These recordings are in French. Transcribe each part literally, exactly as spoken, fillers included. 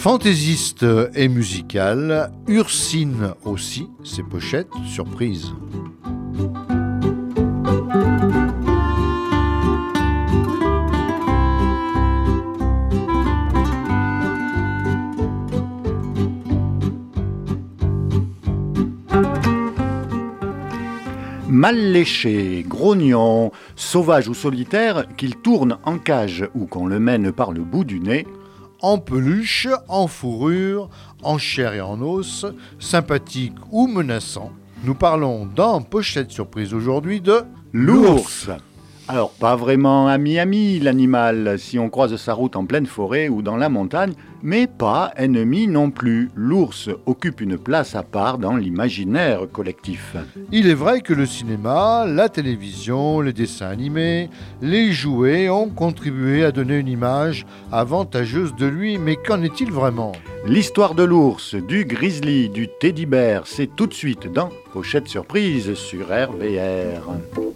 Fantaisiste et musicale, Ursine aussi, ses pochettes, surprise. Mal léché, grognon, sauvage ou solitaire, qu'il tourne en cage ou qu'on le mène par le bout du nez, en peluche, en fourrure, en chair et en os, sympathique ou menaçant, nous parlons dans Pochette Surprise aujourd'hui de l'ours. Alors, pas vraiment ami-ami l'animal, si on croise sa route en pleine forêt ou dans la montagne, mais pas ennemi non plus. L'ours occupe une place à part dans l'imaginaire collectif. Il est vrai que le cinéma, la télévision, les dessins animés, les jouets ont contribué à donner une image avantageuse de lui, mais qu'en est-il vraiment ? L'histoire de l'ours, du grizzly, du teddy bear, c'est tout de suite dans Pochette Surprise sur R V R.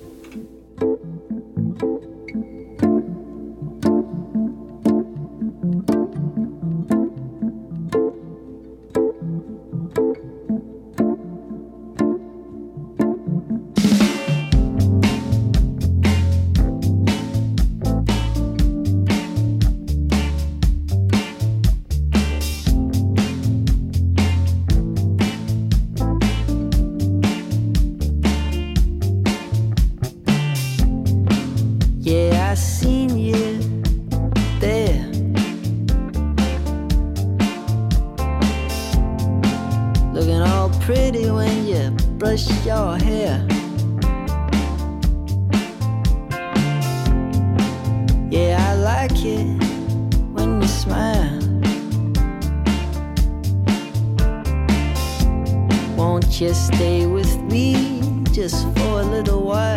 Just stay with me just for a little while.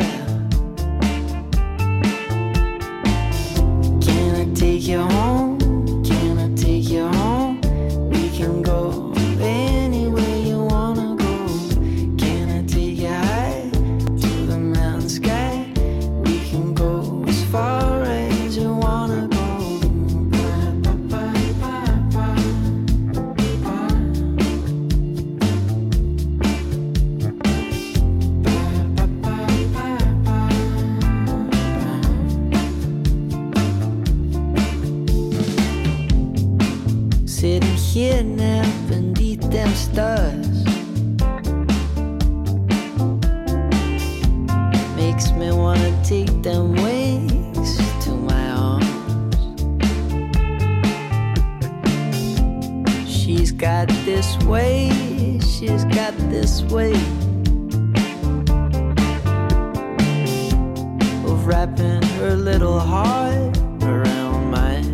Can I take you home? Can I take you home? We can go anywhere you wanna go. Can I take you high to the mountain sky? We can go as far as you wanna go. Sitting here now beneath them stars makes me wanna take them wings to my arms. She's got this way, she's got this way of wrapping her little heart around mine.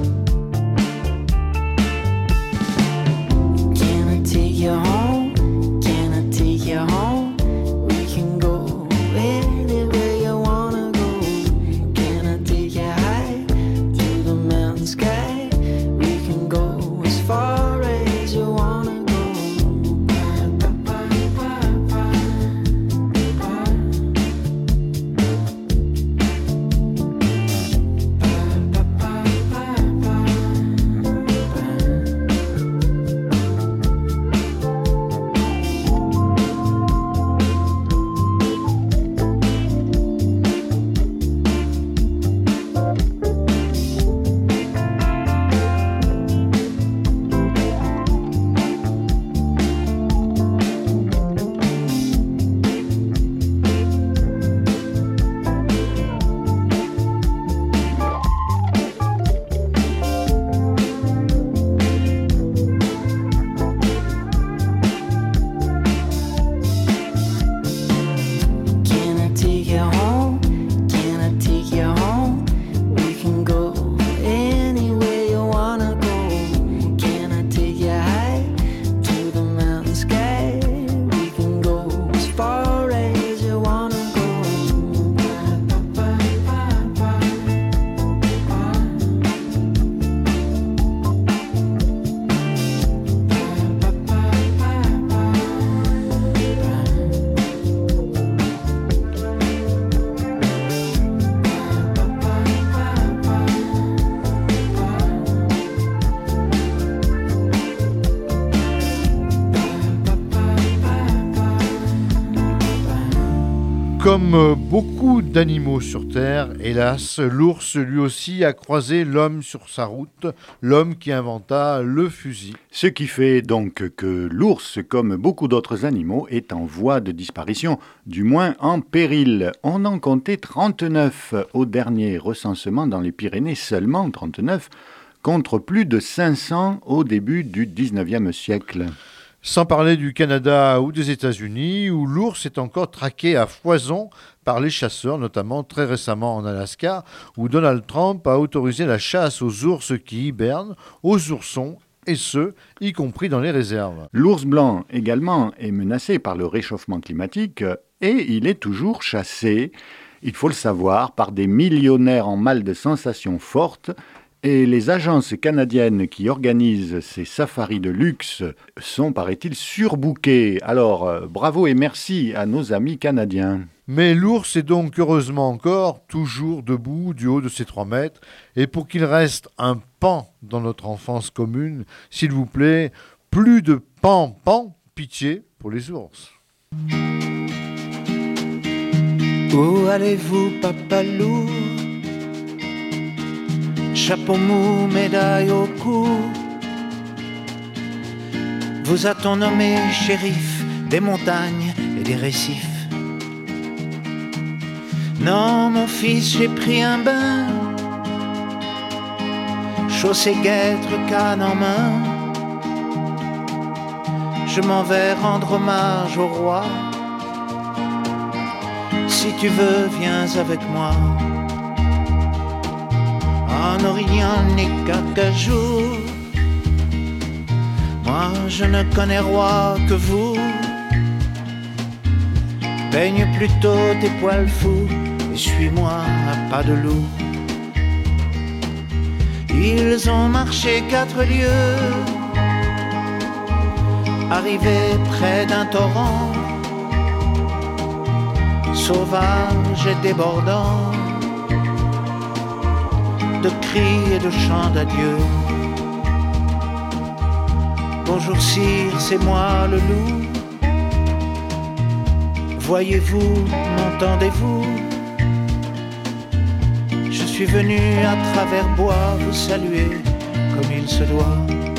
Take you home, can I take you home? We can go anywhere you wanna go. Can I take you high to the mountain sky? We can go as far as you wanna go. Comme beaucoup d'animaux sur Terre, hélas, l'ours lui aussi a croisé l'homme sur sa route, l'homme qui inventa le fusil. Ce qui fait donc que l'ours, comme beaucoup d'autres animaux, est en voie de disparition, du moins en péril. On en comptait trente-neuf au dernier recensement dans les Pyrénées, seulement trente-neuf, contre plus de cinq cents au début du dix-neuvième siècle. Sans parler du Canada ou des États-Unis, où l'ours est encore traqué à foison par les chasseurs, notamment très récemment en Alaska, où Donald Trump a autorisé la chasse aux ours qui hibernent, aux oursons, et ce, y compris dans les réserves. L'ours blanc également est menacé par le réchauffement climatique et il est toujours chassé, il faut le savoir, par des millionnaires en mal de sensations fortes. Et les agences canadiennes qui organisent ces safaris de luxe sont, paraît-il, surbookées. Alors, euh, bravo et merci à nos amis canadiens. Mais l'ours est donc heureusement encore toujours debout du haut de ses trois mètres. Et pour qu'il reste un pan dans notre enfance commune, s'il vous plaît, plus de pan-pan, pitié pour les ours. Où allez-vous, papa loup? Chapeau mou, médaille au cou. Vous a-t-on nommé shérif des montagnes et des récifs? Non, mon fils, j'ai pris un bain, chaussée guêtre, canne en main. Je m'en vais rendre hommage au roi. Si tu veux, viens avec moi. En Orient n'est qu'Acajou. Moi je ne connais roi que vous. Peigne plutôt tes poils fous et suis-moi à pas de loup. Ils ont marché quatre lieues, arrivés près d'un torrent sauvage et débordant de cris et de chants d'adieu. Bonjour sire, c'est moi le loup. Voyez-vous, m'entendez-vous? Je suis venu à travers bois vous saluer comme il se doit.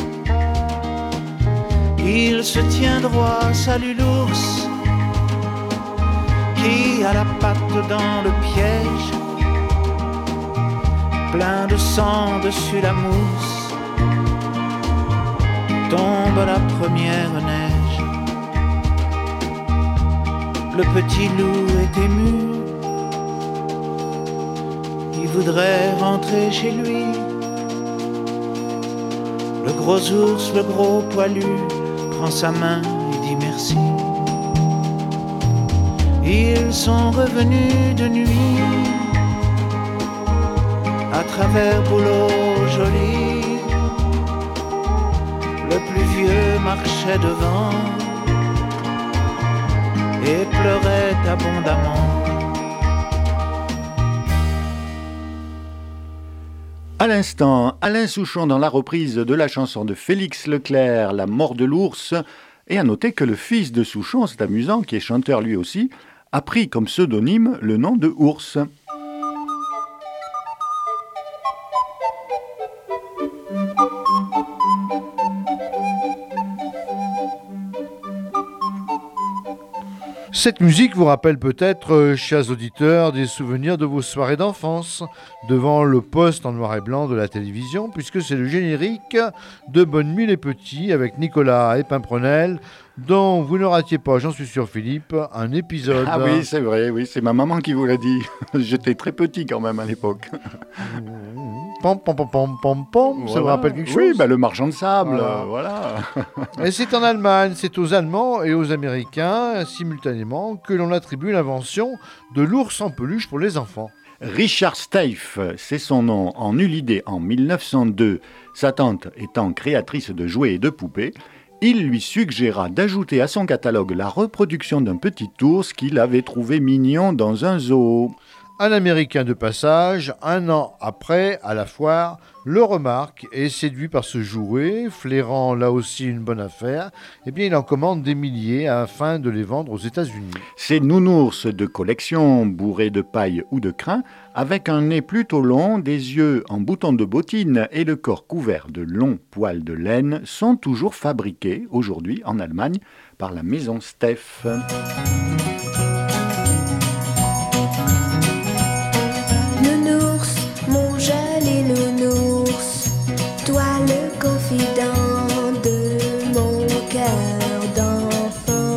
Il se tient droit, salue l'ours qui a la patte dans le piège, plein de sang dessus la mousse, tombe la première neige. Le petit loup est ému, il voudrait rentrer chez lui. Le gros ours, le gros poilu, prend sa main et dit merci. Ils sont revenus de nuit à travers Bouleau-Joly. Le plus vieux marchait devant et pleurait abondamment. À l'instant, Alain Souchon dans la reprise de la chanson de Félix Leclerc, La mort de l'ours. Et à noter que le fils de Souchon, c'est amusant, qui est chanteur lui aussi, a pris comme pseudonyme le nom de Ours. Cette musique vous rappelle peut-être, euh, chers auditeurs, des souvenirs de vos soirées d'enfance devant le poste en noir et blanc de la télévision, puisque c'est le générique de Bonne nuit les petits avec Nicolas et Pimprenel, dont vous ne ratiez pas, j'en suis sûr Philippe, un épisode. Ah oui, c'est vrai, oui, c'est ma maman qui vous l'a dit. J'étais très petit quand même à l'époque. Pom, pom, pom, pom, pom, pom. Voilà. Ça vous rappelle quelque chose? Oui, bah, le marchand de sable, Voilà. euh, voilà. Et c'est en Allemagne, c'est aux Allemands et aux Américains, simultanément, que l'on attribue l'invention de l'ours en peluche pour les enfants. Richard Steiff, c'est son nom, en eut l'idée en mille neuf cent deux. Sa tante étant créatrice de jouets et de poupées, il lui suggéra d'ajouter à son catalogue la reproduction d'un petit ours qu'il avait trouvé mignon dans un zoo. Un Américain de passage, un an après, à la foire, le remarque et séduit par ce jouet, flairant là aussi une bonne affaire, eh bien il en commande des milliers afin de les vendre aux États-Unis. Ces nounours de collection, bourrés de paille ou de crin, avec un nez plutôt long, des yeux en boutons de bottines et le corps couvert de longs poils de laine, sont toujours fabriqués aujourd'hui en Allemagne par la maison Steph. Nounours, mon joli nounours, toi le confident de mon cœur d'enfant.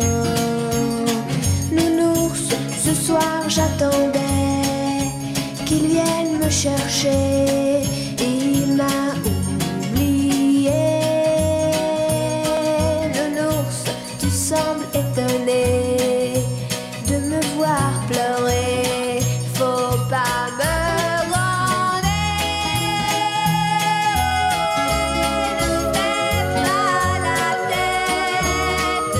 Nounours, ce soir j'attendais qu'il vienne me chercher, il m'a oublié. Nounours, tu sembles étonné de me voir pleurer, faut pas me gronder. Ne fais pas la tête,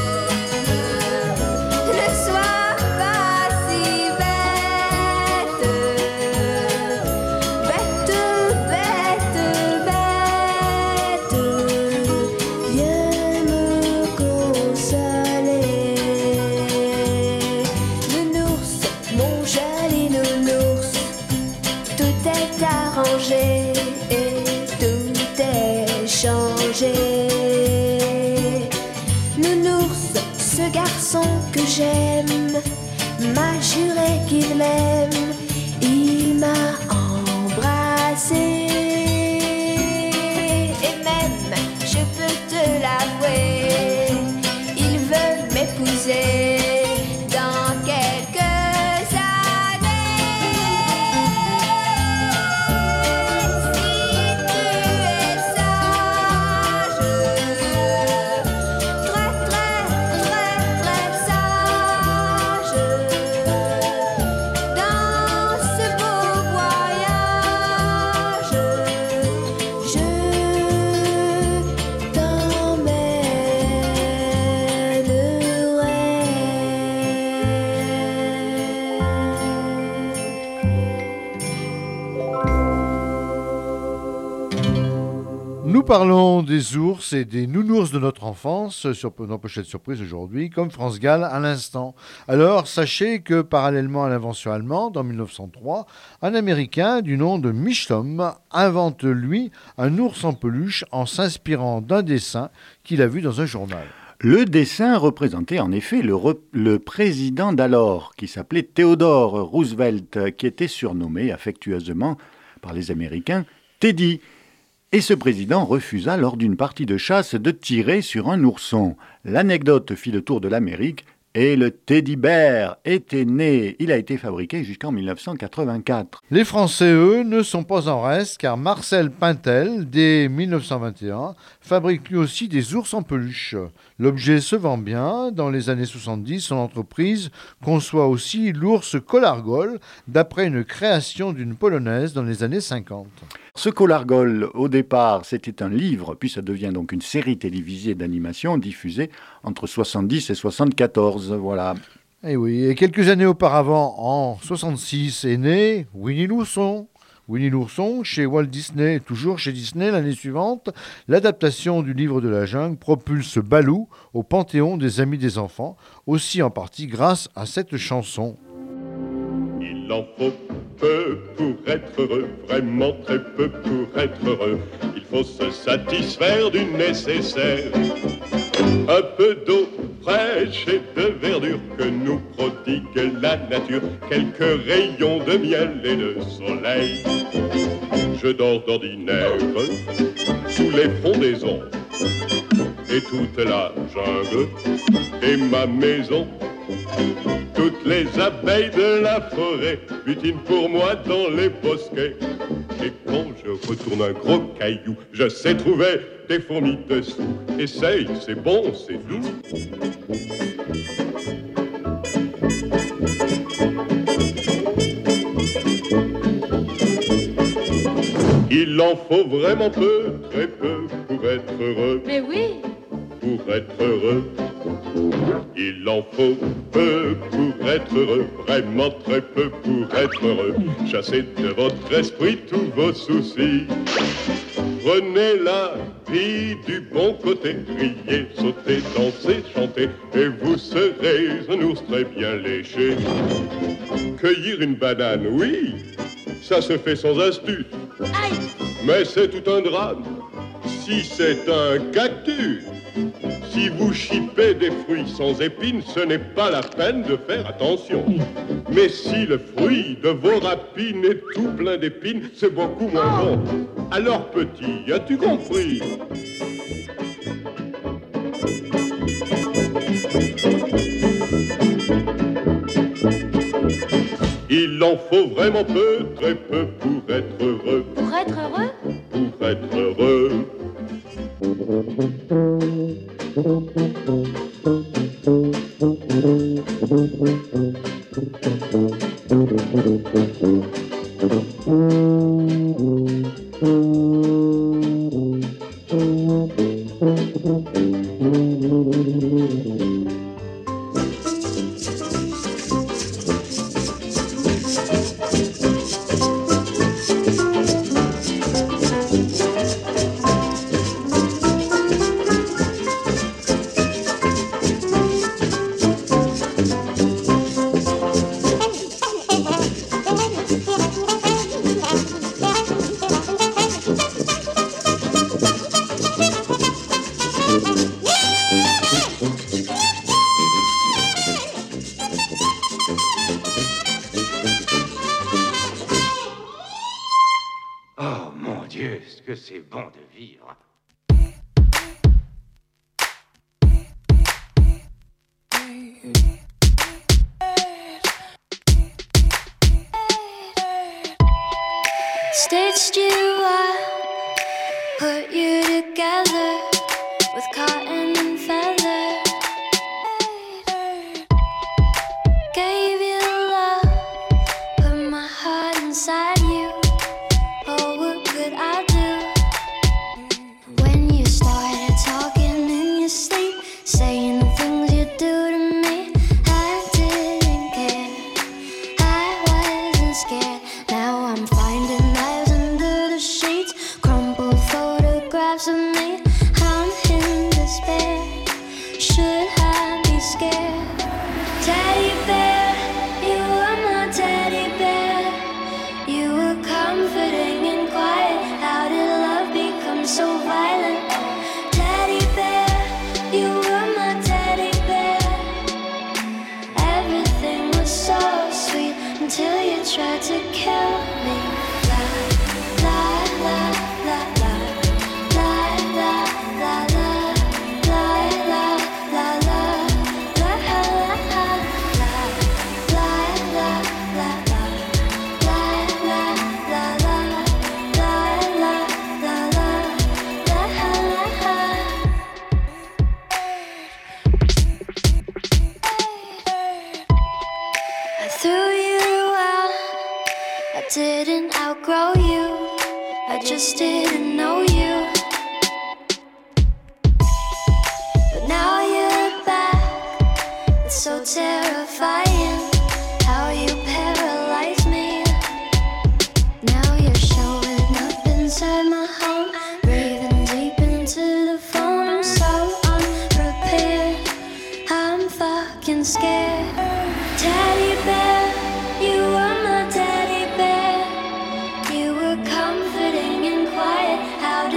ne sois pas si bête, bête, bête, bête, viens me consoler. Nounours, mon joli nounours, tout est arrangé et tout est changé. Nounours, ce garçon que j'aime m'a juré qu'il m'aime, il m'a embrassé. Et même, je peux te l'avouer, il veut m'épouser dans quelques années. Si tu es sage, très très très très sage, dans ce beau voyage, je Nous parlons des ours et des nounours de notre enfance sur dans Pochette Surprise aujourd'hui, comme France Gall à l'instant. Alors, sachez que parallèlement à l'invention allemande, en mille neuf cent trois, un Américain du nom de Michlom invente, lui, un ours en peluche en s'inspirant d'un dessin qu'il a vu dans un journal. Le dessin représentait en effet le, re- le président d'alors, qui s'appelait Theodore Roosevelt, qui était surnommé affectueusement par les Américains Teddy. Et ce président refusa lors d'une partie de chasse de tirer sur un ourson. L'anecdote fit le tour de l'Amérique et le Teddy Bear était né. Il a été fabriqué jusqu'en mille neuf cent quatre-vingt-quatre. Les Français, eux, ne sont pas en reste, car Marcel Pintel, dès mille neuf cent vingt et un, fabrique lui aussi des ours en peluche. L'objet se vend bien. Dans les années soixante-dix, son entreprise conçoit aussi l'ours Colargol, d'après une création d'une Polonaise dans les années cinquante. Ce Colargol, au départ, c'était un livre, puis ça devient donc une série télévisée d'animation diffusée entre soixante-dix et soixante-quatorze, voilà. Et oui, et quelques années auparavant, en soixante-six, est né Winnie l'ourson. Winnie l'ourson, chez Walt Disney, toujours chez Disney l'année suivante, l'adaptation du livre de la jungle propulse Baloo au panthéon des amis des enfants, aussi en partie grâce à cette chanson. Il en faut peu pour être heureux, vraiment très peu pour être heureux. Il faut se satisfaire du nécessaire. Un peu d'eau fraîche et de verdure que nous prodigue la nature. Quelques rayons de miel et de soleil. Je dors d'ordinaire sous les frondaisons. Et toute la jungle est ma maison. Toutes les abeilles de la forêt butinent pour moi dans les bosquets. Et quand je retourne un gros caillou, je sais trouver des fourmis dessous. Essaye, c'est bon, c'est doux. Il en faut vraiment peu, très peu pour être heureux. Mais oui, Pour être heureux, Il en faut peu pour être heureux, vraiment très peu pour être heureux. Chassez de votre esprit tous vos soucis. Prenez la vie du bon côté, riez, sautez, dansez, chantez, et vous serez un ours très bien léché. Cueillir une banane, oui, ça se fait sans astuce. Mais c'est tout un drame si c'est un cactus. Si vous chipez des fruits sans épines, ce n'est pas la peine de faire attention. Mais si le fruit de vos rapines est tout plein d'épines, c'est beaucoup moins bon. Alors petit, as-tu compris? Il en faut vraiment peu, très peu pour être heureux. Pour être heureux? Pour être heureux. Oh mon Dieu, ce que c'est bon de vivre. Stitched you up, put you together with cotton and feather. Gave you love, put my heart inside you. Oh, what could I do? When you started talking in your sleep, saying the things you do to me, I didn't care, I wasn't scared. Now I'm finding knives under the sheets, crumpled photographs of me. I'm in despair. Should I be scared? Teddy bear, you were my teddy bear. You were comforting and quiet. How did love become so violent? Teddy bear, you were my teddy bear. Everything was so sweet until you tried to kill me. La la la la la la la la la la la la la la I threw you out, I didn't outgrow you, I just didn't know you. But now you're back, it's so terrifying how you paralyze me. Now you're showing up inside my home, breathing deep into the phone. I'm so unprepared, I'm fucking scared. Teddy bear, you were my teddy bear. You were comforting and quiet. How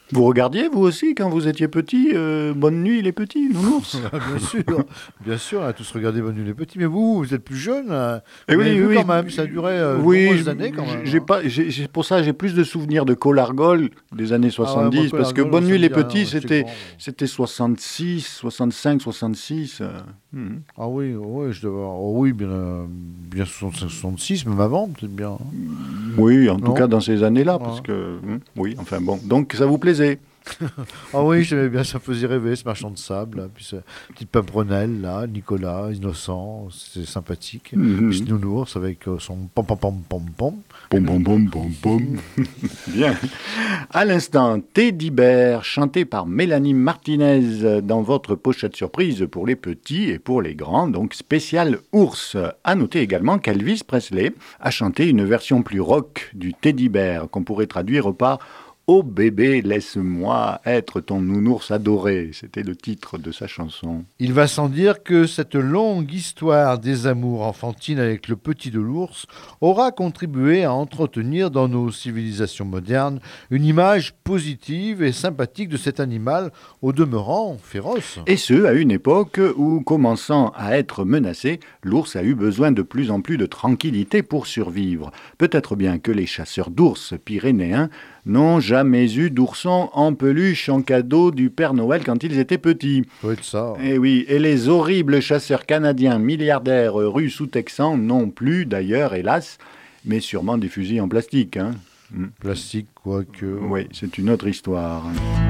Vous regardiez, vous aussi, quand vous étiez petit, euh, Bonne nuit les petits, nounours? Bien sûr, bien sûr, on a tous regardé Bonne nuit les petits. Mais vous, vous êtes plus jeune. Hein. Eh Vous oui, avez vu oui. quand même, ça a duré euh, de Oui, nombreuses je- années quand même. j'ai hein. pas, j'ai, j'ai- pour ça, j'ai plus de souvenirs de Colargol des années soixante-dix, moi, parce que Colargol, Bonne ça nuit me les dit rien, petits, c'est c'était, grand. c'était soixante-six, soixante-cinq, soixante-six. euh, hmm. Ah oui, oui, je devais avoir- oh oui, bien, euh, bien soixante-cinq, soixante-six, même avant, peut-être bien. hein. Oui, en tout Non. cas dans ces années-là, parce Ouais. que, hmm, oui, enfin bon. Donc ça vous plaisait? Ah oui, j'aimais bien, ça me faisait rêver, ce marchand de sable. Là. Puis ce petit Pimprenel, là, Nicolas, innocent, c'est sympathique. Mhm. Puis ce nounours avec euh, son pom pom pom pom pom. Pom pom pom pom pom. Bien. À l'instant, Teddy Bear, chanté par Mélanie Martinez dans votre pochette surprise pour les petits et pour les grands, donc spécial ours. À noter également qu'Elvis Presley a chanté une version plus rock du Teddy Bear, qu'on pourrait traduire par Oh bébé, laisse-moi être ton nounours adoré. C'était le titre de sa chanson. Il va sans dire que cette longue histoire des amours enfantines avec le petit de l'ours aura contribué à entretenir dans nos civilisations modernes une image positive et sympathique de cet animal, au demeurant féroce. Et ce, à une époque où, commençant à être menacé, l'ours a eu besoin de plus en plus de tranquillité pour survivre. Peut-être bien que les chasseurs d'ours pyrénéens n'ont jamais eu d'oursons en peluche en cadeau du Père Noël quand ils étaient petits. Ça doit être ça. Et oui, et les horribles chasseurs canadiens milliardaires russes ou texans non plus, d'ailleurs, hélas, mais sûrement des fusils en plastique. Hein. Hmm. Plastique, quoique. Oui, c'est une autre histoire.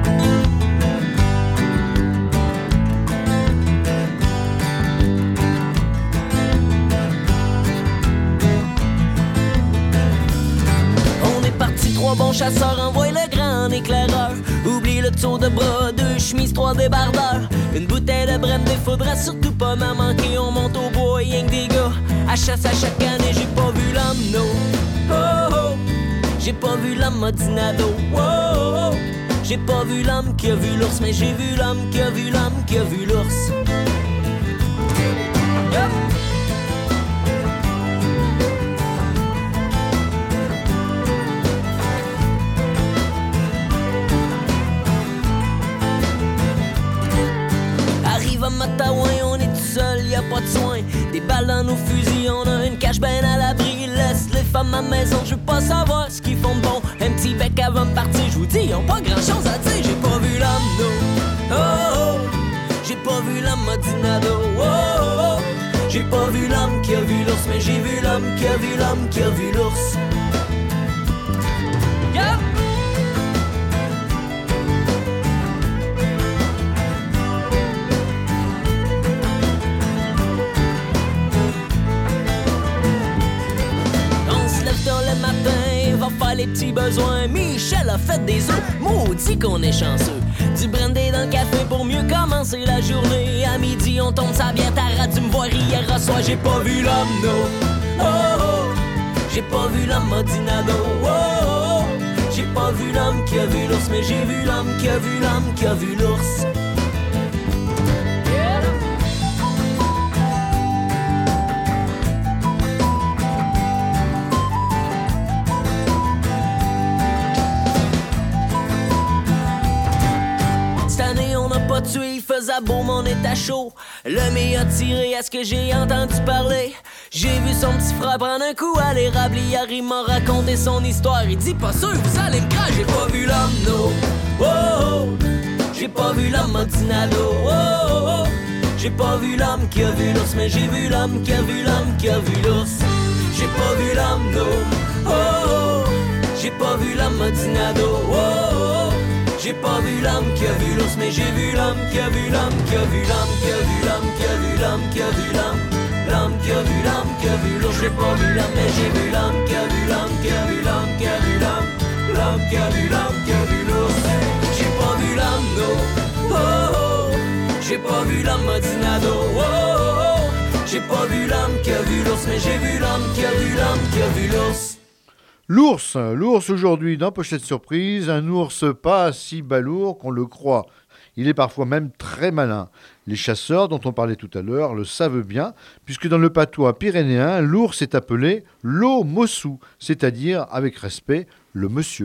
On est parti trois bons chasseurs, envoie le grand éclaireur. Oublie le tour de bras, deux chemises, trois débardeurs. Une bouteille de brandy, faudra surtout pas m'en manquer. On monte au bois, rien que des gars. À chasse à chaque année, j'ai pas vu l'homme, no. Oh, oh. J'ai pas vu l'homme Modinado. Oh, oh. J'ai pas vu l'homme qui a vu l'ours, mais j'ai vu l'homme qui a vu l'homme qui a vu l'ours. Yup. Arrive à Matawan, on est tout seul, y a pas de soin. Des balles dans nos fusils, on a une cache ben à l'abri. Laisse les femmes à maison, je veux pas savoir ce qu'ils font de bon. Un petit bec avant de partir, je vous dis, ils ont pas grand chose à dire. J'ai pas vu l'homme, no. Oh, oh. J'ai pas vu l'homme Modinado. Oh, oh, oh. J'ai pas vu l'homme qui a vu l'ours, mais j'ai vu l'homme qui a vu l'homme qui a vu l'ours. Yup. On se lève tôt le matin, va faire les petits besoins. Michel a fait des œufs, maudit qu'on est chanceux. Du brandy dans le café pour mieux commencer la journée. À midi, on tombe sa bière, t'auras dû me voir hier à soir. J'ai pas vu l'homme, no. Oh, oh. J'ai pas vu l'homme Modinado. Oh, oh. J'ai pas vu l'homme qui a vu l'ours, mais j'ai vu l'homme qui a vu l'homme qui a vu l'ours. Yeah. Cette année, on n'a pas tué, il faisait beau, mais on était à chaud. Le mien a tiré à ce que j'ai entendu parler. J'ai vu son petit frère prendre un coup à l'érable. Hier, il m'a raconté son histoire. Il dit, pas sûr, vous allez me craindre. J'ai pas vu l'homme, no. Oh, oh. J'ai pas vu l'homme Modinado. Oh, oh, oh. J'ai pas vu l'homme qui a vu l'ours, mais j'ai vu l'homme qui a vu l'homme qui a vu l'ours. J'ai pas vu l'homme, no. Oh, oh. J'ai pas vu l'homme Modinado. Oh, oh. J'ai pas vu l'homme qui a vu l'ours, mais j'ai vu l'homme qui a vu l'homme qui a vu l'homme qui a vu l'homme qui a vu l'homme qui a vu l'homme. L'homme qui a vu l'homme qui a vu l'ours. J'ai pas vu l'homme, mais j'ai vu l'homme qui a vu l'homme qui a vu l'homme qui a vu l'homme. L'homme qui a vu l'homme qui a vu l'ours. J'ai pas vu l'homme, no. Oh, oh. J'ai pas vu l'homme Modinado. Oh, oh, oh. J'ai pas vu l'homme qui a vu l'ours, mais j'ai vu l'homme qui a vu l'homme qui a vu l'ours. L'ours, l'ours aujourd'hui dans Pochette Surprise, un ours pas si balourd qu'on le croit. Il est parfois même très malin. Les chasseurs dont on parlait tout à l'heure le savent bien, puisque dans le patois pyrénéen, l'ours est appelé l'eau mossou, c'est-à-dire, avec respect, le monsieur.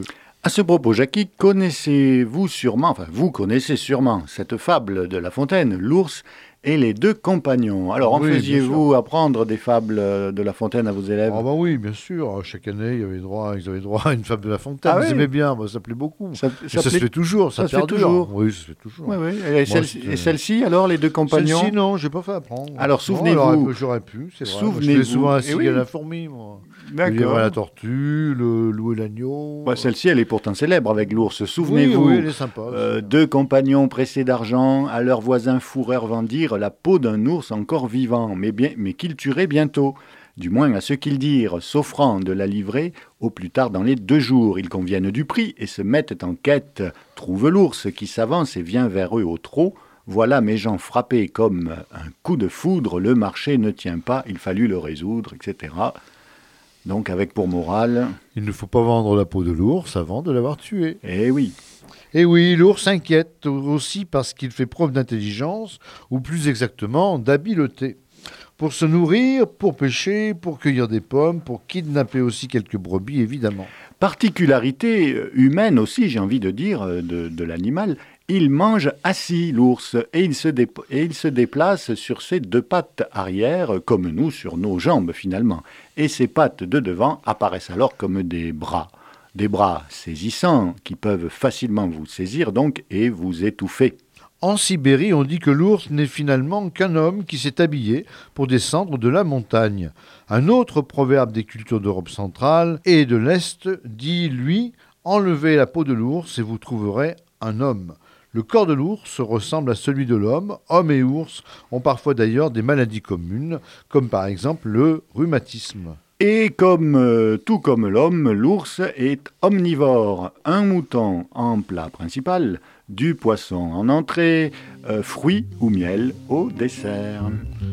À ce propos, Jackie, connaissez-vous sûrement, enfin vous connaissez sûrement cette fable de La Fontaine, l'ours et les deux compagnons. Alors, en Oui, bien faisiez-vous apprendre des fables de La Fontaine à vos élèves? Ah bah oui, bien sûr. Chaque année, il y avait droit, ils avaient droit à une fable de La Fontaine. Ah ils oui. aimaient bien, moi, ça plaît beaucoup. Ça, Et ça se fait toujours, ça, ça se fait perdure. toujours. Oui, ça se fait toujours. Oui, oui. Et, Moi, celle- c'était- et celle-ci, alors, les deux compagnons? Celle-ci, non, j'ai pas fait apprendre. Alors, Non, souvenez-vous- alors, j'aurais pu, c'est vrai. Moi, je souvenez-vous- faisais souvent la Eh cigale oui. à la fourmi, moi. Le livre D'accord. à la tortue, le loup et l'agneau. Bah, celle-ci, elle est pourtant célèbre avec l'ours. Souvenez-vous, Oui, oui, elle est sympa. euh, aussi. deux compagnons pressés d'argent, à leurs voisins fourreurs vendirent la peau d'un ours encore vivant, mais, bien, mais qu'ils tueraient bientôt. Du moins à ce qu'ils dirent, s'offrant de la livrer au plus tard dans les deux jours. Ils conviennent du prix et se mettent en quête. Trouvent l'ours qui s'avance et vient vers eux au trot. Voilà mes gens frappés comme un coup de foudre, le marché ne tient pas, il fallut le résoudre, et cetera. Donc avec pour morale, Il ne faut pas vendre la peau de l'ours avant de l'avoir tué. eh oui, Et oui, l'ours s'inquiète aussi parce qu'il fait preuve d'intelligence, ou plus exactement d'habileté. Pour se nourrir, pour pêcher, pour cueillir des pommes, pour kidnapper aussi quelques brebis, évidemment. particularité humaine aussi, j'ai envie de dire, de, de l'animal, il mange assis, l'ours, et il, se dé- et il se déplace sur ses deux pattes arrière, comme nous sur nos jambes finalement. Et ses pattes de devant apparaissent alors comme des bras. Des bras saisissants qui peuvent facilement vous saisir donc et vous étouffer. En Sibérie, on dit que l'ours n'est finalement qu'un homme qui s'est habillé pour descendre de la montagne. Un autre proverbe des cultures d'Europe centrale et de l'Est dit, lui, « Enlevez la peau de l'ours et vous trouverez un homme ». Le corps de l'ours ressemble à celui de l'homme. Homme et ours ont parfois d'ailleurs des maladies communes, comme par exemple le rhumatisme. Et comme euh, tout comme l'homme, l'ours est omnivore. Un mouton en plat principal, du poisson en entrée, euh, fruits ou miel au dessert.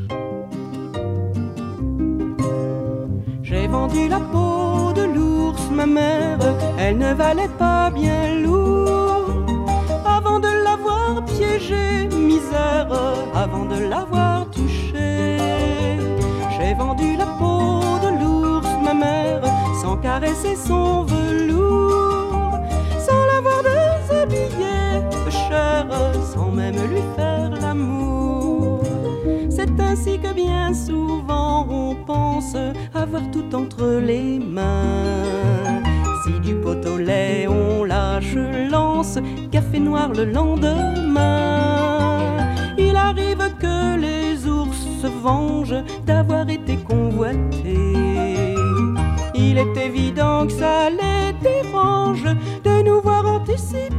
J'ai vendu la peau de l'ours, ma mère, elle ne valait pas bien lourd. Avant de l'avoir piégée, misère, avant de l'avoir touchée. J'ai vendu la peau de l'ours, ma mère, sans caresser son velours, sans l'avoir déshabillée, cher, sans même lui faire l'amour. C'est ainsi que bien souvent on pense avoir tout entre les mains. Si du pot au lait on lâche lance, café noir le lendemain. Il arrive que les ours se vengent d'avoir été convoités. Il est évident que ça les dérange de nous voir anticiper.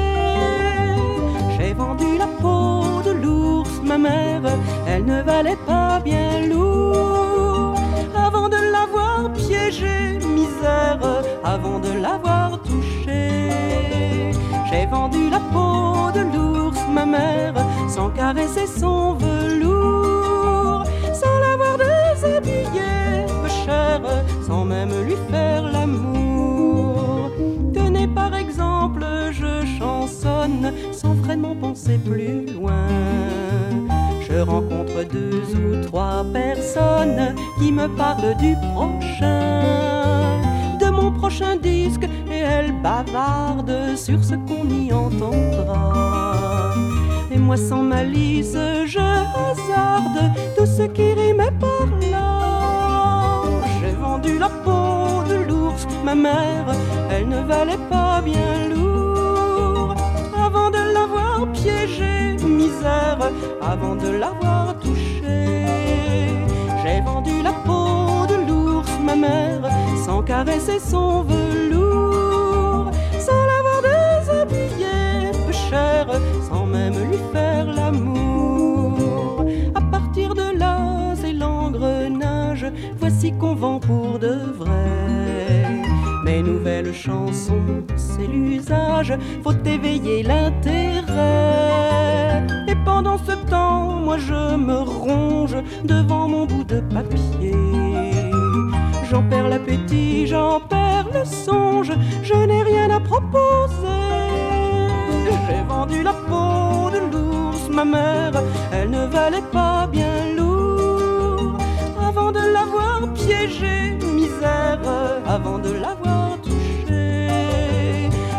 J'ai vendu la peau de l'ours, ma mère, elle ne valait pas bien lourd. Avant de l'avoir piégée, misère, avant de l'avoir touchée. J'ai vendu la peau de l'ours, ma mère, sans caresser son velours, sans l'avoir déshabillée, cher, sans même lui faire l'amour. Tenez par exemple, je chansonne sans vraiment penser plus loin. Je rencontre deux ou trois personnes qui me parlent du prochain, de mon prochain disque, et elles bavardent sur ce qu'on y entendra. Et moi sans malice, je hasarde tout ce qui rime par là. J'ai vendu la peau de l'ours, ma mère, elle ne valait pas bien lourd. Avant de l'avoir piégée, misère, avant de l'avoir touchée. J'ai vendu la peau de l'ours, ma mère, sans caresser son velours, sans l'avoir déshabillée, peu cher, sans même lui faire l'amour. À partir de là, c'est l'engrenage, voici qu'on vend pour de vrai. Mes nouvelles chansons, c'est l'usage, faut éveiller l'intérêt. Et pendant ce temps, moi je me ronge devant mon bout de papier. J'en perds l'appétit, j'en perds le songe, je n'ai rien à proposer. J'ai vendu la peau de l'ours, ma mère, elle ne valait pas bien lourd. Avant de l'avoir piégée, misère, avant de l'avoir touchée.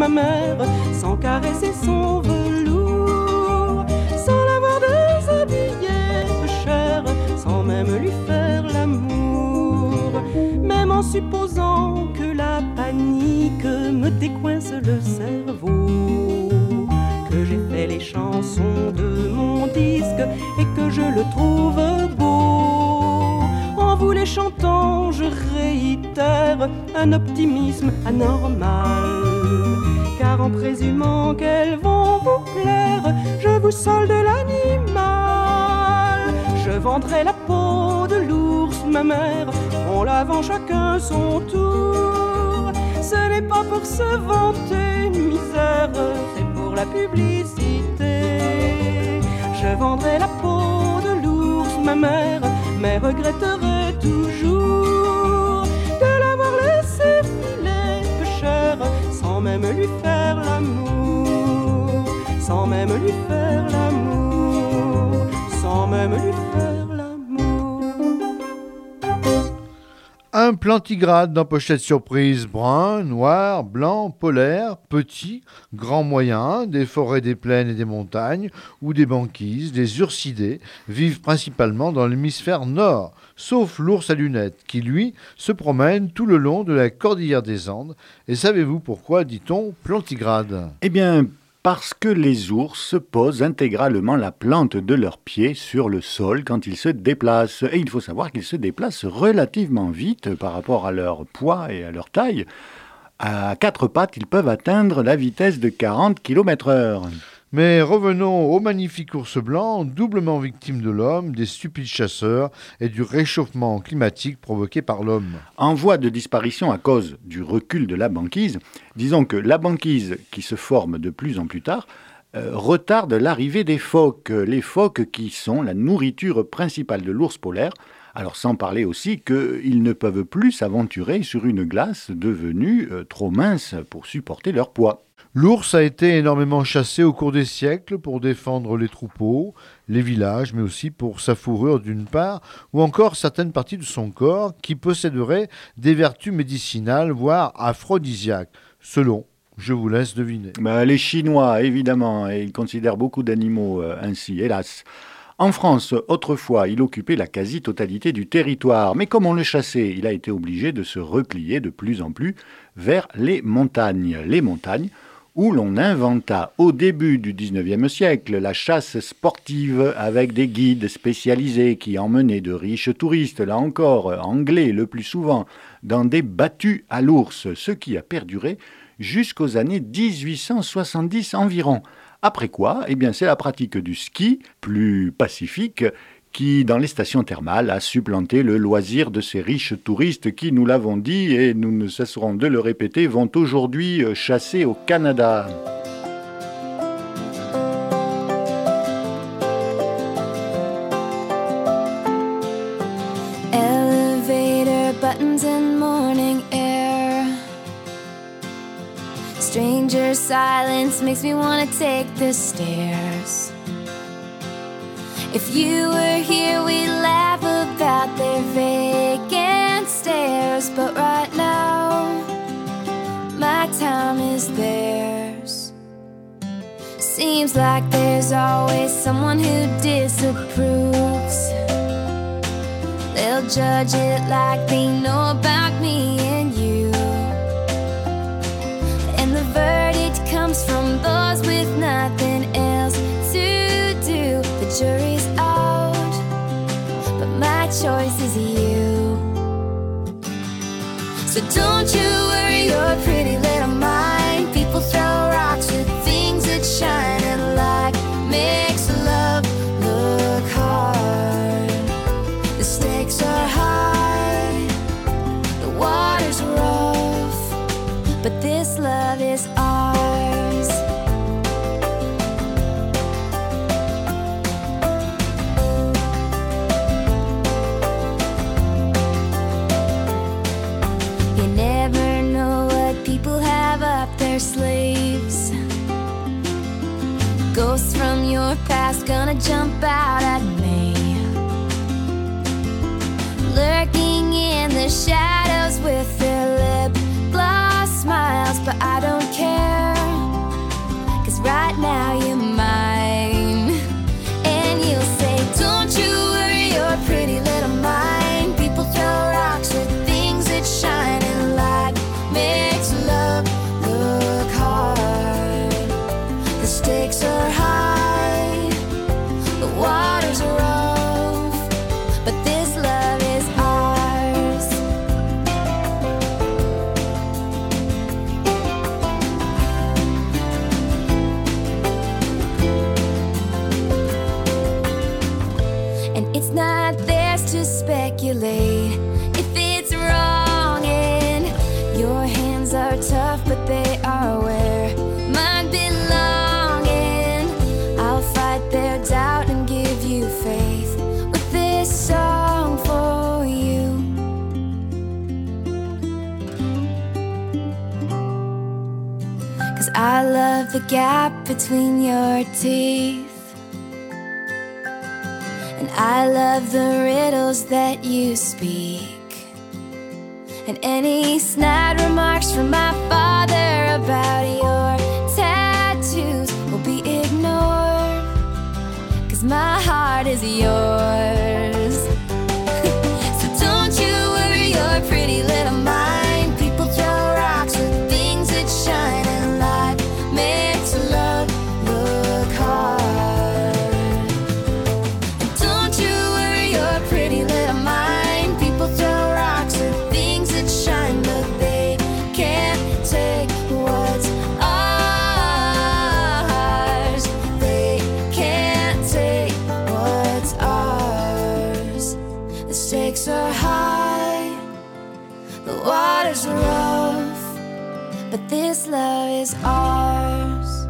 ma mère, sans caresser son velours, sans l'avoir déshabillée peu cher, sans même lui faire l'amour. Même en supposant que la panique me décoince le cerveau, que j'ai fait les chansons de mon disque et que je le trouve beau, en vous les chantant je réitère un optimisme anormal, car en présumant qu'elles vont vous plaire, je vous solde l'animal. Je vendrai la peau de l'ours, ma mère, en la vend chacun son tour. Ce n'est pas pour se vanter, misère, c'est pour la publicité. Je vendrai la peau de l'ours, ma mère, mais regretterai toujours de l'avoir laissé filer peu cher, sans même lui faire l'amour, sans même lui faire l'amour, sans même lui faire l'amour. Un plantigrade dans pochette surprise, brun, noir, blanc, polaire, petit, grand, moyen, des forêts, des plaines et des montagnes, ou des banquises, des ursidés, vivent principalement dans l'hémisphère nord, sauf l'ours à lunettes, qui lui se promène tout le long de la cordillère des Andes. Et savez-vous pourquoi dit-on plantigrade ? Eh bien, parce que les ours posent intégralement la plante de leurs pieds sur le sol quand ils se déplacent. Et il faut savoir qu'ils se déplacent relativement vite par rapport à leur poids et à leur taille. À quatre pattes, ils peuvent atteindre la vitesse de quarante kilomètres heure. Mais revenons au magnifique ours blanc, doublement victime de l'homme, des stupides chasseurs et du réchauffement climatique provoqué par l'homme. En voie de disparition à cause du recul de la banquise, disons que la banquise qui se forme de plus en plus tard euh, retarde l'arrivée des phoques, les phoques qui sont la nourriture principale de l'ours polaire. Alors sans parler aussi qu'ils ne peuvent plus s'aventurer sur une glace devenue euh, trop mince pour supporter leur poids. L'ours a été énormément chassé au cours des siècles pour défendre les troupeaux, les villages, mais aussi pour sa fourrure d'une part, ou encore certaines parties de son corps qui posséderaient des vertus médicinales, voire aphrodisiaques, selon, je vous laisse deviner. Ben, les Chinois, évidemment, et ils considèrent beaucoup d'animaux euh, ainsi, hélas. En France, autrefois, il occupait la quasi-totalité du territoire, mais comme on le chassait, il a été obligé de se replier de plus en plus vers les montagnes. Les montagnes où l'on inventa au début du dix-neuvième siècle la chasse sportive avec des guides spécialisés qui emmenaient de riches touristes, là encore anglais le plus souvent, dans des battues à l'ours, ce qui a perduré jusqu'aux années dix-huit cent soixante-dix environ. Après quoi, eh bien, c'est la pratique du ski, plus pacifique, qui, dans les stations thermales, a supplanté le loisir de ces riches touristes qui, nous l'avons dit, et nous ne cesserons de le répéter, vont aujourd'hui chasser au Canada. Elevator buttons and morning air. Stranger silence makes me want to take the stairs. If you were here, we'd laugh about their vacant stares. But right now, my time is theirs. Seems like there's always someone who disapproves. They'll judge it like they know about me and you. And the verdict comes from those with nothing else to do. The jury's out, but my choice is you. So don't you worry your pretty little mind. People throw rocks with things that shine, and light makes love look hard. The stakes are high, the water's rough, but this love is ours. You never know what people have up their sleeves. Ghosts from your past gonna jump out at me, lurking in the shadows with their lip gloss smiles. But I don't care, 'cause I love the gap between your teeth. And I love the riddles that you speak. And any snide remarks from my father about your tattoos will be ignored, 'cause my heart is yours. So don't you worry your pretty little mind. People throw rocks with things that shine, and life makes love look hard. And don't you worry your pretty little mind. People throw rocks with things that shine, but they can't take what's ours. They can't take what's ours. The stakes are high, the water's rough, but this love is ours.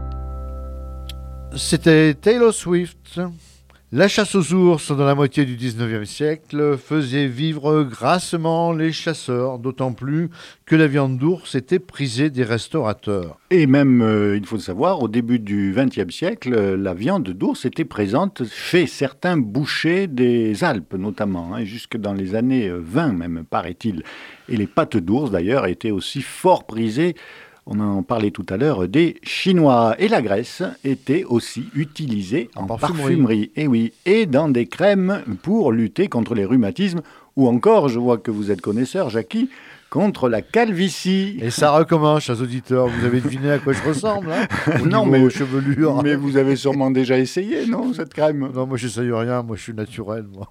C'était Taylor Swift. La chasse aux ours dans la moitié du dix-neuvième siècle faisait vivre grassement les chasseurs, d'autant plus que la viande d'ours était prisée des restaurateurs. Et même, euh, il faut le savoir, au début du vingtième siècle, euh, la viande d'ours était présente chez certains bouchers des Alpes notamment, hein, jusque dans les années vingt même, paraît-il. Et les pattes d'ours d'ailleurs étaient aussi fort prisées. On en parlait tout à l'heure des Chinois. Et la graisse était aussi utilisée en, en parfumerie. parfumerie. Et oui, et dans des crèmes pour lutter contre les rhumatismes. Ou encore, je vois que vous êtes connaisseur, Jackie, contre la calvitie. Et ça recommence, chers auditeurs. Vous avez deviné à quoi je ressemble, hein, non, mais chevelure. Mais vous avez sûrement déjà essayé, non, cette crème? Non, moi, j'essaye rien. Moi, je suis naturel. Moi.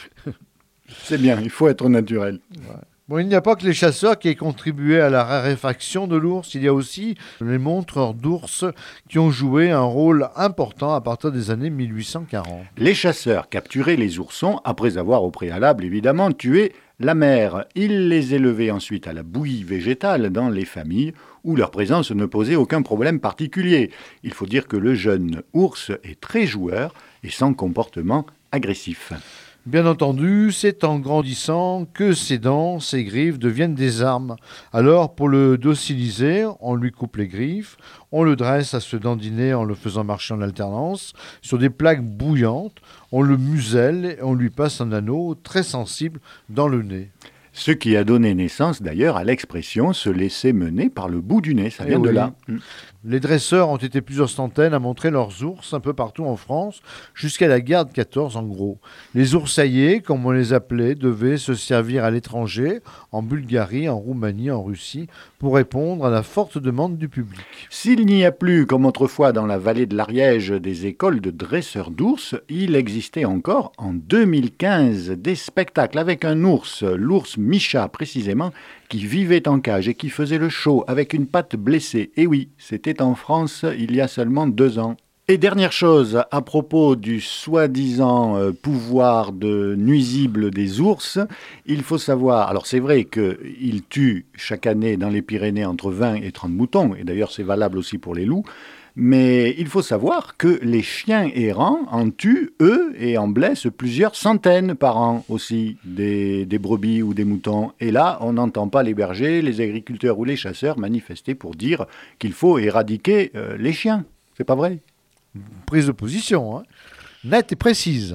C'est bien, il faut être naturel. Ouais. Bon, il n'y a pas que les chasseurs qui aient contribué à la raréfaction de l'ours, il y a aussi les montreurs d'ours qui ont joué un rôle important à partir des années mille huit cent quarante. Les chasseurs capturaient les oursons après avoir au préalable évidemment tué la mère. Ils les élevaient ensuite à la bouillie végétale dans les familles où leur présence ne posait aucun problème particulier. Il faut dire que le jeune ours est très joueur et sans comportement agressif. Bien entendu, c'est en grandissant que ses dents, ses griffes deviennent des armes. Alors, pour le dociliser, on lui coupe les griffes, on le dresse à se dandiner en le faisant marcher en alternance sur des plaques bouillantes, on le muselle et on lui passe un anneau très sensible dans le nez. Ce qui a donné naissance d'ailleurs à l'expression « se laisser mener par le bout du nez », ça vient eh de oui. là. Les dresseurs ont été plusieurs centaines à montrer leurs ours un peu partout en France, jusqu'à la guerre de quatorze en gros. Les oursaillers, comme on les appelait, devaient se servir à l'étranger, en Bulgarie, en Roumanie, en Russie, pour répondre à la forte demande du public. S'il n'y a plus, comme autrefois dans la vallée de l'Ariège, des écoles de dresseurs d'ours, il existait encore en deux mille quinze des spectacles avec un ours, l'ours Micha précisément, qui vivait en cage et qui faisait le show avec une patte blessée. Et oui, c'était en France il y a seulement deux ans. Et dernière chose, à propos du soi-disant euh, pouvoir de nuisible des ours, il faut savoir, alors c'est vrai qu'ils tuent chaque année dans les Pyrénées entre vingt et trente moutons, et d'ailleurs c'est valable aussi pour les loups, mais il faut savoir que les chiens errants en tuent, eux, et en blessent plusieurs centaines par an aussi, des, des brebis ou des moutons. Et là, on n'entend pas les bergers, les agriculteurs ou les chasseurs manifester pour dire qu'il faut éradiquer euh, les chiens. C'est pas vrai ? Prise de position, hein, nette et précise.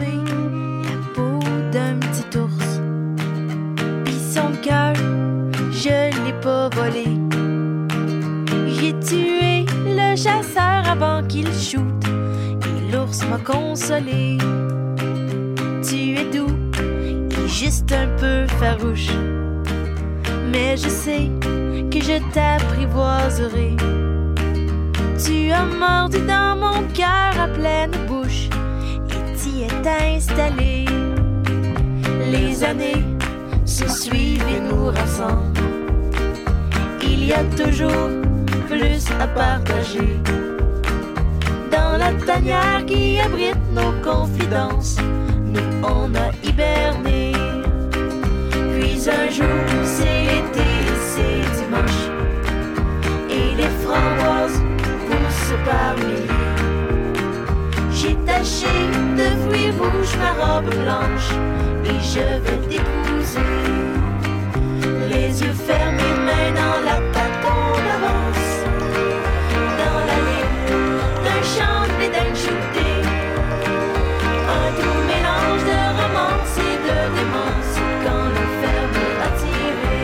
trouvé la peau d'un petit ours. Pis son cœur, je l'ai pas volé. J'ai tué le chasseur avant qu'il shoot. Et l'ours m'a consolé. Tu es doux et juste un peu farouche. Mais je sais que je t'apprivoiserai. Tu as mordu dans mon cœur à pleine bouche et t'y es installé. Les années se suivent et nous rassemblent. Il y a toujours plus à partager. Dans la tanière qui abrite nos confidences, nous on a hiberné. Puis un jour c'est l'été, c'est dimanche, et les framboises poussent par milliers. J'ai taché de fruits rouges ma robe blanche, et je vais t'épouser. Les yeux fermés, main dans la pâte, on avance dans la ligne d'un champ et d'un shooté. Un doux mélange de romance et de démence quand le ferme a tiré.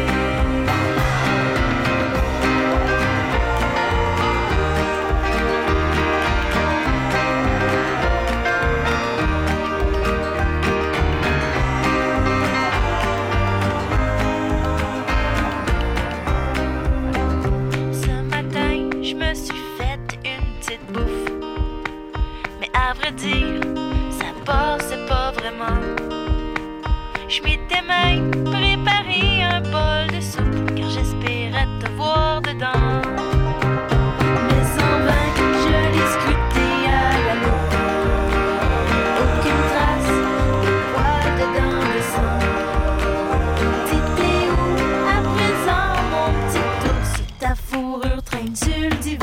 Ce matin, je me suis faite une petite bouffe. Mais à vrai dire, ça passait pas vraiment. Je m'étais même préparé un bol de soupe, car j'espérais te voir dedans. Mais en vain, je l'ai scruté à la loupe. Aucune trace de poils dedans de sang. T'étais où à présent, mon petit ours? Ta fourrure traîne sur le divan.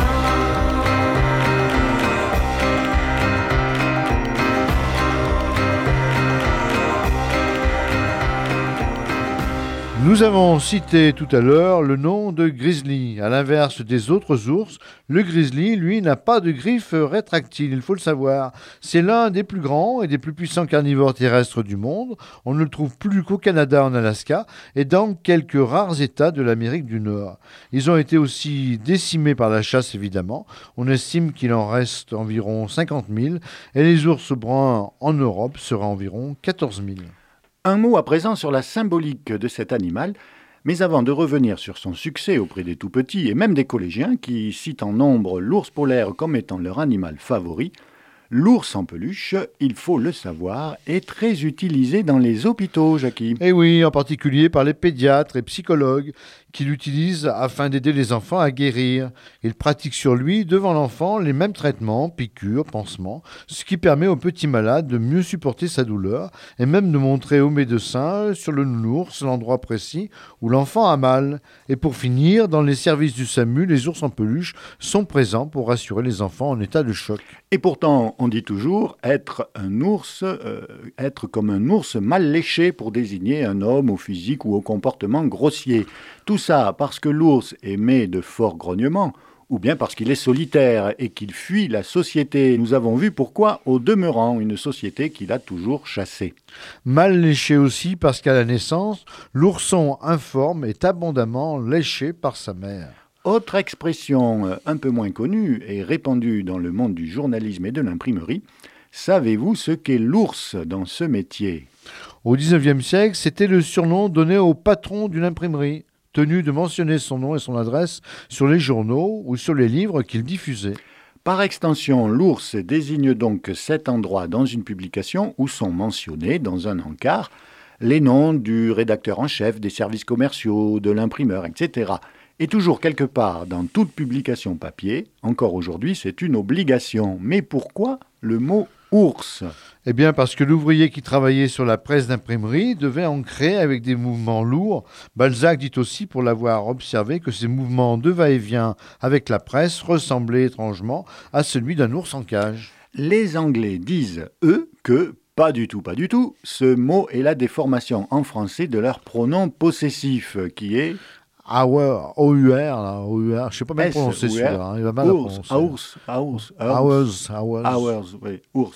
Nous avons cité tout à l'heure le nom de grizzly. À l'inverse des autres ours, le grizzly, lui, n'a pas de griffes rétractiles, il faut le savoir. C'est l'un des plus grands et des plus puissants carnivores terrestres du monde. On ne le trouve plus qu'au Canada, en Alaska, et dans quelques rares États de l'Amérique du Nord. Ils ont été aussi décimés par la chasse, évidemment. On estime qu'il en reste environ cinquante mille, et les ours bruns en Europe seraient environ quatorze mille. Un mot à présent sur la symbolique de cet animal, mais avant de revenir sur son succès auprès des tout-petits et même des collégiens qui citent en nombre l'ours polaire comme étant leur animal favori, l'ours en peluche, il faut le savoir, est très utilisé dans les hôpitaux, Jackie. Et oui, en particulier par les pédiatres et psychologues qui l'utilisent afin d'aider les enfants à guérir. Ils pratiquent sur lui, devant l'enfant, les mêmes traitements, piqûres, pansements, ce qui permet au petit malade de mieux supporter sa douleur et même de montrer au médecin sur le nounours l'endroit précis où l'enfant a mal. Et pour finir, dans les services du SAMU, les ours en peluche sont présents pour rassurer les enfants en état de choc. Et pourtant, on dit toujours être un ours, euh, être comme un ours mal léché pour désigner un homme au physique ou au comportement grossier. Tout ça parce que l'ours émet de forts grognements, ou bien parce qu'il est solitaire et qu'il fuit la société. Nous avons vu pourquoi, au demeurant, une société qu'il a toujours chassée. Mal léché aussi parce qu'à la naissance, l'ourson informe est abondamment léché par sa mère. Autre expression un peu moins connue et répandue dans le monde du journalisme et de l'imprimerie, savez-vous ce qu'est l'ours dans ce métier ? Au dix-neuvième siècle, c'était le surnom donné au patron d'une imprimerie, tenu de mentionner son nom et son adresse sur les journaux ou sur les livres qu'il diffusait. Par extension, l'ours désigne donc cet endroit dans une publication où sont mentionnés, dans un encart, les noms du rédacteur en chef, des services commerciaux, de l'imprimeur, et cetera. Et toujours quelque part dans toute publication papier, encore aujourd'hui c'est une obligation. Mais pourquoi le mot ours ? Eh bien parce que l'ouvrier qui travaillait sur la presse d'imprimerie devait ancrer avec des mouvements lourds. Balzac dit aussi, pour l'avoir observé, que ces mouvements de va-et-vient avec la presse ressemblaient étrangement à celui d'un ours en cage. Les Anglais disent, eux, que, pas du tout, pas du tout, ce mot est la déformation en français de leur pronom possessif, qui est... Our, O U R, là, O U R, je ne sais pas bien prononcer celui-là, hein, il va mal ours, la prononcer. Ours, ours, Hours, hours. Hours, oui, ours,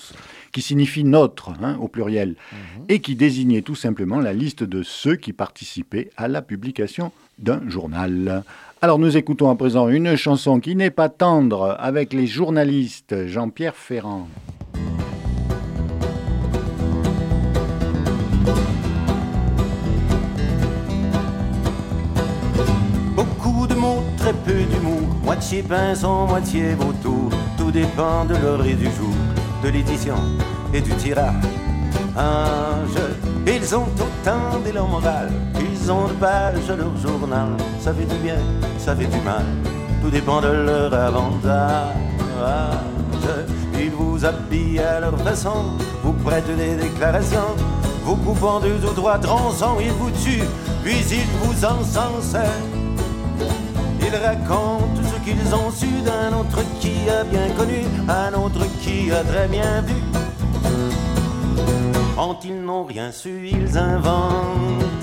qui signifie notre, hein, au pluriel, mmh. et qui désignait tout simplement la liste de ceux qui participaient à la publication d'un journal. Alors nous écoutons à présent une chanson qui n'est pas tendre avec les journalistes Jean-Pierre Ferrand. Beaucoup de mots, très peu d'humour, moitié pinson, moitié vautour, tout dépend de l'heure et du jour, de l'édition et du tirage. Ils ont autant d'élan moral, ils ont de pages à leur journal. Ça fait du bien, ça fait du mal, tout dépend de leur avantage. Ils vous habillent à leur façon, vous prêtent des déclarations, vous coupent en deux ou trois tronçons, ils vous tuent, puis ils vous encensent. Ils racontent tout ce qu'ils ont su d'un autre qui a bien connu, un autre qui a très bien vu. Quand ils n'ont rien su, ils inventent.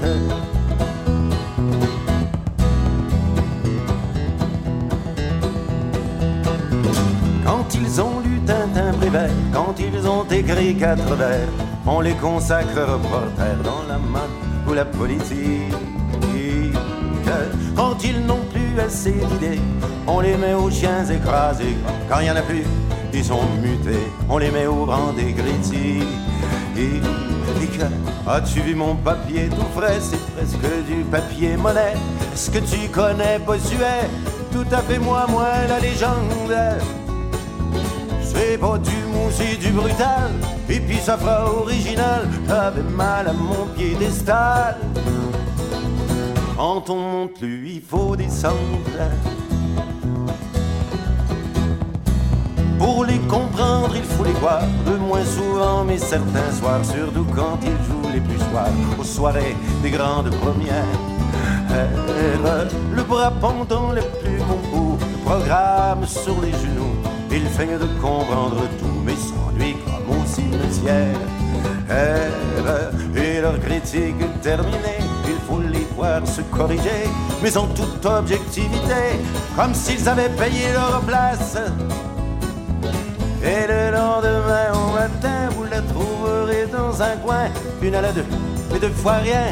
Quand ils ont lu Tintin Prévert, quand ils ont écrit quatre vers, on les consacre reporters dans la mode ou la politique. Quand ils n'ont plus assez d'idées, on les met aux chiens écrasés. Quand il n'y en a plus, ils sont mutés, on les met au rang des critiques. As-tu vu mon papier tout frais? C'est presque du papier monnaie. Est-ce que tu connais Bossuet? Tout à fait moi, moi la légende. C'est pas du mou, c'est du brutal. Et puis ça fera original. J'avais mal à mon piédestal. Quand on monte lui, il faut descendre. Pour les comprendre, il faut les voir de moins souvent, mais certains soirs, surtout quand ils jouent les plus soirs, aux soirées des grandes premières. Le bras pendant le plus bon bout, le programme sur les genoux, ils feignent de comprendre tout, mais s'ennuient comme au cimetière. Et leur critique terminée, il faut les voir se corriger, mais en toute objectivité, comme s'ils avaient payé leur place. Et le lendemain au matin, vous la trouverez dans un coin, une à la deux, mais deux fois rien.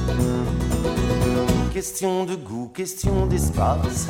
Question de goût, question d'espace.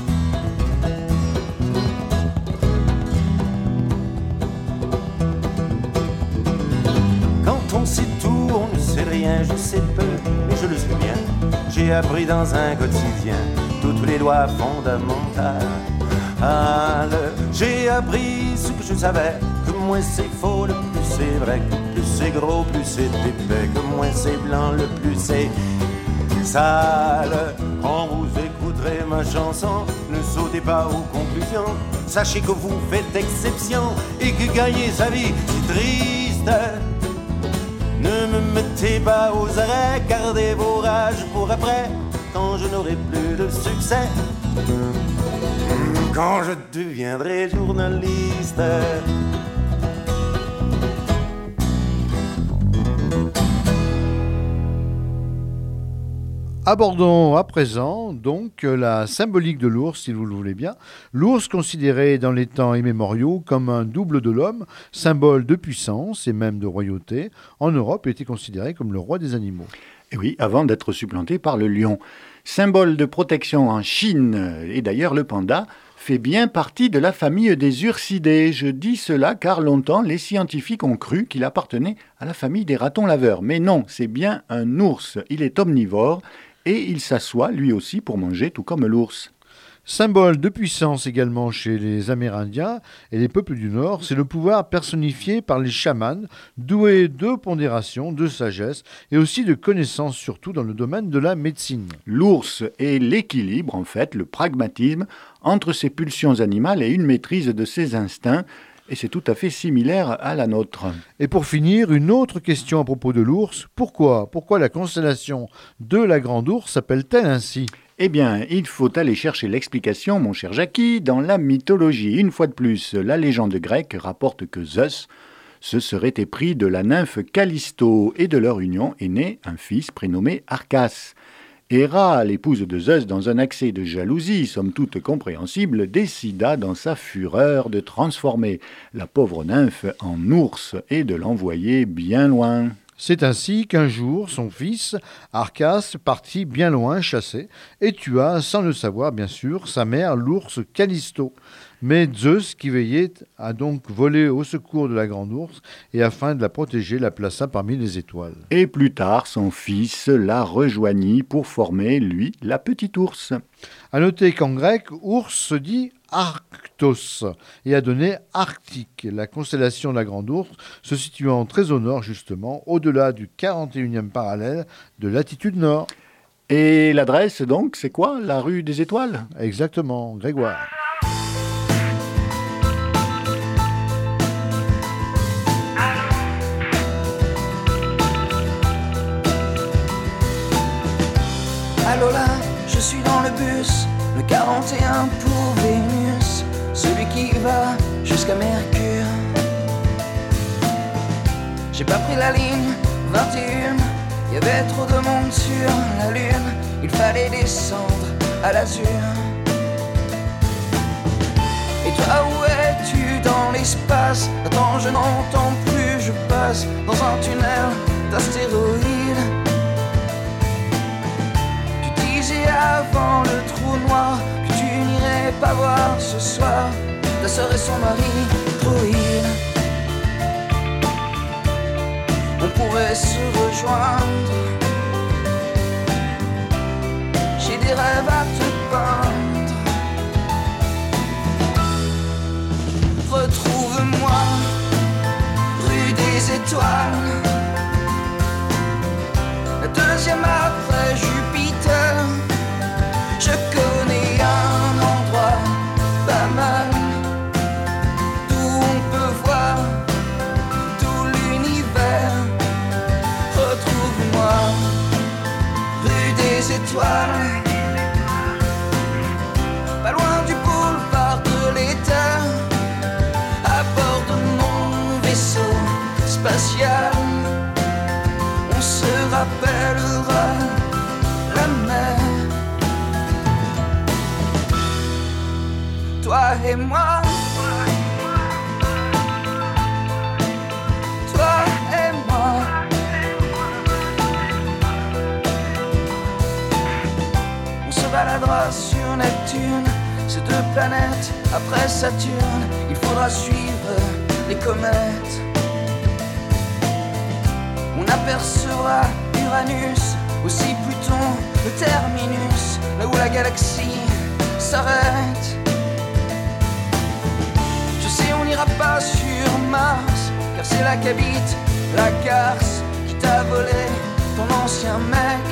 Quand on sait tout, on ne sait rien, je sais peu, mais je le sais bien. J'ai appris dans un quotidien toutes les lois fondamentales. Ah, le, j'ai appris ce que je savais, que moins c'est faux, le plus c'est vrai, que plus c'est gros, plus c'est épais, que moins c'est blanc, le plus c'est sale. Quand vous écouterez ma chanson, ne sautez pas aux conclusions, sachez que vous faites exception et que gagner sa vie c'est triste. Ne me mettez pas aux arrêts, gardez vos rages pour après, quand je n'aurai plus de succès. Quand je deviendrai journaliste. Abordons à présent donc la symbolique de l'ours, si vous le voulez bien. L'ours, considéré dans les temps immémoriaux comme un double de l'homme, symbole de puissance et même de royauté, en Europe était considéré comme le roi des animaux. Et oui, avant d'être supplanté par le lion. Symbole de protection en Chine, et d'ailleurs le panda fait bien partie de la famille des ursidés. Je dis cela car longtemps les scientifiques ont cru qu'il appartenait à la famille des ratons laveurs. Mais non, c'est bien un ours. Il est omnivore et il s'assoit lui aussi pour manger tout comme l'ours. Symbole de puissance également chez les Amérindiens et les peuples du Nord, c'est le pouvoir personnifié par les chamans, doués de pondération, de sagesse et aussi de connaissances, surtout dans le domaine de la médecine. L'ours est l'équilibre, en fait, le pragmatisme entre ses pulsions animales et une maîtrise de ses instincts. Et c'est tout à fait similaire à la nôtre. Et pour finir, une autre question à propos de l'ours. Pourquoi Pourquoi la constellation de la Grande Ourse s'appelle-t-elle ainsi ? Eh bien, il faut aller chercher l'explication, mon cher Jackie, dans la mythologie. Une fois de plus, la légende grecque rapporte que Zeus se serait épris de la nymphe Callisto et de leur union est né un fils prénommé Arcas. Héra, l'épouse de Zeus, dans un accès de jalousie, somme toute compréhensible, décida dans sa fureur de transformer la pauvre nymphe en ours et de l'envoyer bien loin. C'est ainsi qu'un jour, son fils, Arcas, partit bien loin chasser et tua, sans le savoir bien sûr, sa mère, l'ours Callisto. Mais Zeus, qui veillait, a donc volé au secours de la grande ours et afin de la protéger, la plaça parmi les étoiles. Et plus tard, son fils la rejoignit pour former, lui, la petite ours. À noter qu'en grec, ours se dit Arctos et a donné Arctique, la constellation de la Grande Ourse, se situant très au nord justement, au-delà du quarante et unième parallèle de latitude nord. Et l'adresse donc, c'est quoi? La rue des Étoiles? Exactement, Grégoire. Allô là, je suis dans le bus, le quarante et un pour Vénus, celui qui va jusqu'à Mercure. J'ai pas pris la ligne vingt et un, y avait trop de monde sur la lune, il fallait descendre à l'azur. Et toi où es-tu dans l'espace? Attends, je n'entends plus, je passe dans un tunnel d'astéroïdes. Avant le trou noir que tu n'irais pas voir ce soir, ta sœur et son mari droïde. On pourrait se rejoindre, j'ai des rêves à te peindre. Retrouve-moi rue des Étoiles, la deuxième après Jupiter. Je connais un endroit pas mal, d'où on peut voir tout l'univers. Retrouve-moi rue des Étoiles, pas loin du boulevard de l'État, à bord de mon vaisseau spatial. On se rappellera la mer. Toi et moi, toi et moi, on se baladera sur Neptune, ces deux planètes après Saturne. Il faudra suivre les comètes. On apercevra Uranus, aussi Pluton, le terminus, là où la galaxie s'arrête. On n'ira pas sur Mars, car c'est là qu'habite la garce qui t'a volé ton ancien mec.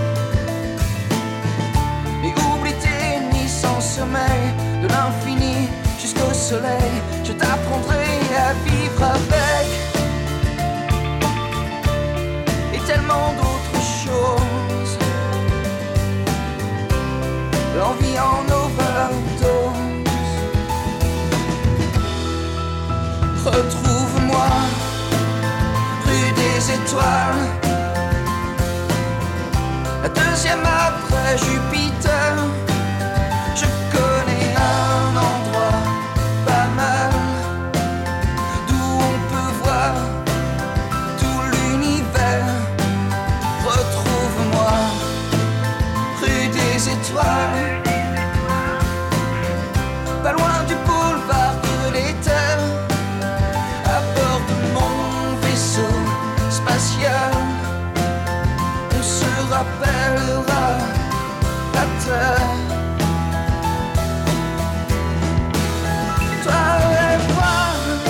Mais oublie tes nuits sans sommeil, de l'infini jusqu'au soleil, je t'apprendrai à vivre avec. Et tellement d'autres choses, l'envie en overdose. Retrouve-moi rue des Étoiles, la deuxième après Jupiter. Je connais un endroit pas mal, d'où on peut voir tout l'univers. Retrouve-moi rue des Étoiles, pas loin du boulevard de l'État, spatial. On se rappellera la terre. Toi et moi,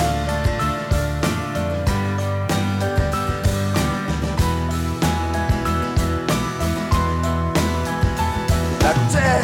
la terre.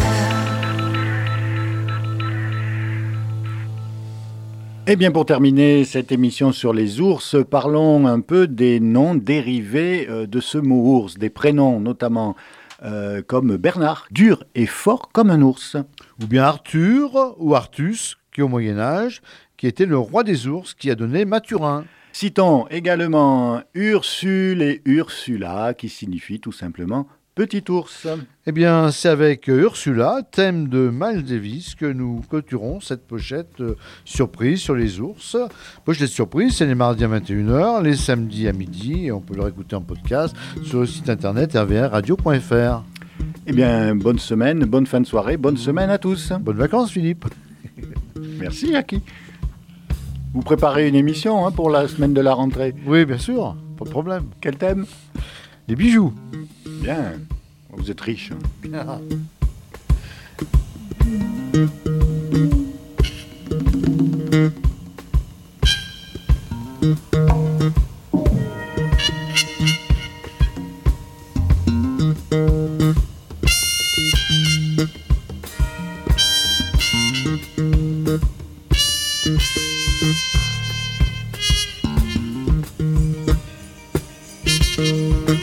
Eh bien, pour terminer cette émission sur les ours, parlons un peu des noms dérivés de ce mot ours, des prénoms notamment, euh, comme Bernard, dur et fort comme un ours. Ou bien Arthur ou Artus, qui au Moyen-Âge, qui était le roi des ours, qui a donné Mathurin. Citons également Ursule et Ursula, qui signifient tout simplement Petit ours. Eh bien, c'est avec Ursula, thème de Miles Davis, que nous clôturons cette pochette euh, surprise sur les ours. Pochette surprise, c'est les mardis à vingt et une heures, les samedis à midi, et on peut le réécouter en podcast sur le site internet r v r radio point f r. Eh bien, bonne semaine, bonne fin de soirée, bonne semaine à tous. Bonnes vacances, Philippe. Merci, Jackie. Vous préparez une émission hein, pour la semaine de la rentrée? Oui, bien sûr, pas de problème. Quel thème? Les bijoux. Bien, vous êtes riche. Ah. Thank you.